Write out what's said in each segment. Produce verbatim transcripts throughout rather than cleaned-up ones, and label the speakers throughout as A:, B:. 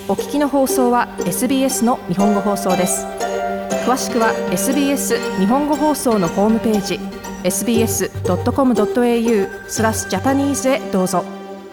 A: お聞きの放送は エスビーエス の日本語放送です。詳しくは エスビーエス 日本語放送のホームページ エスビーエスドットコムドットエーユー スラスジャパニーズへどうぞ。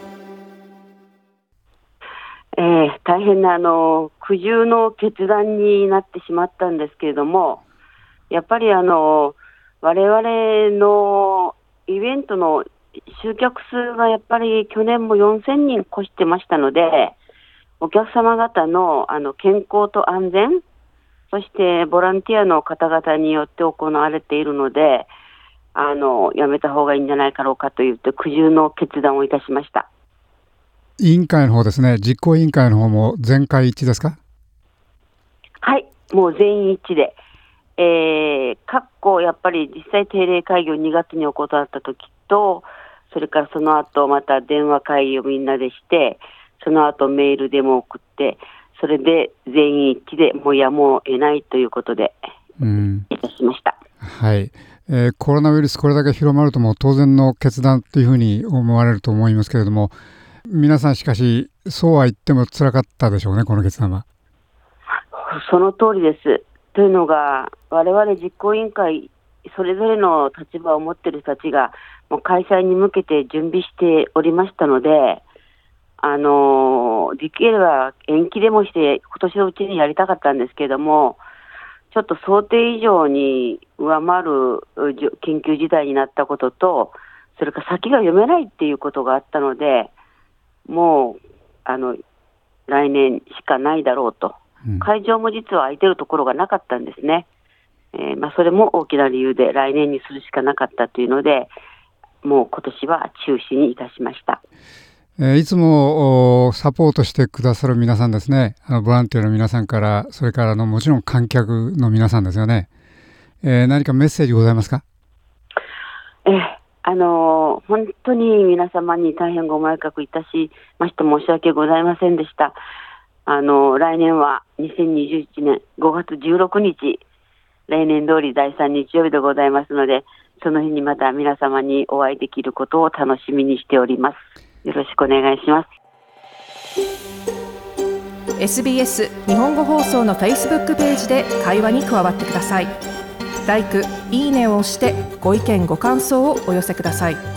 B: えー、大変なあの苦渋の決断になってしまったんですけれども、やっぱりあの我々のイベントの集客数がやっぱり去年もよんせんにん越してましたので、お客様方のあの健康と安全、そしてボランティアの方々によって行われているので、あのやめた方がいいんじゃないかろうかという苦渋の決断をいたしました。
C: 委員会の方ですね、実行委員会の方も全会一致ですか？
B: はい、もう全員一致で、えー、各校やっぱり実際定例会議をにがつに行った時と、それからその後また電話会議をみんなでして、その後メールでも送って、それで全員一致でもうやむを得ないということで、うん、いたしました。
C: はい、えー、コロナウイルスこれだけ広まるともう当然の決断というふうに思われると思いますけれども、皆さんしかしそうは言っても辛かったでしょうね、この決断は。
B: その通りです。というのが、我々実行委員会それぞれの立場を持っている人たちがもう開催に向けて準備しておりましたので、あのできれば延期でもして今年のうちにやりたかったんですけれども、ちょっと想定以上に上回る緊急事態になったことと、それから先が読めないっていうことがあったので、もうあの来年しかないだろうと、うん、会場も実は空いてるところがなかったんですね。えーまあ、それも大きな理由で来年にするしかなかったというので、もう今年は中止にいたしました。
C: えー、いつもサポートしてくださる皆さんですね、あのボランティアの皆さんから、それからのもちろん観客の皆さんですよね。えー、何かメッセージございますか？
B: えーあのー、本当に皆様に大変ご迷惑いたしまして申し訳ございませんでした。あのー、来年はにせんにじゅういちねんごがつじゅうろくにち、例年通りだいさん日曜日でございますので、その日にまた皆様にお会いできることを楽しみにしております。よろしくお願いします。
A: エスビーエス 日本語放送の Facebook ページで会話に加わってください。ライク、いいねを押してご意見ご感想をお寄せください。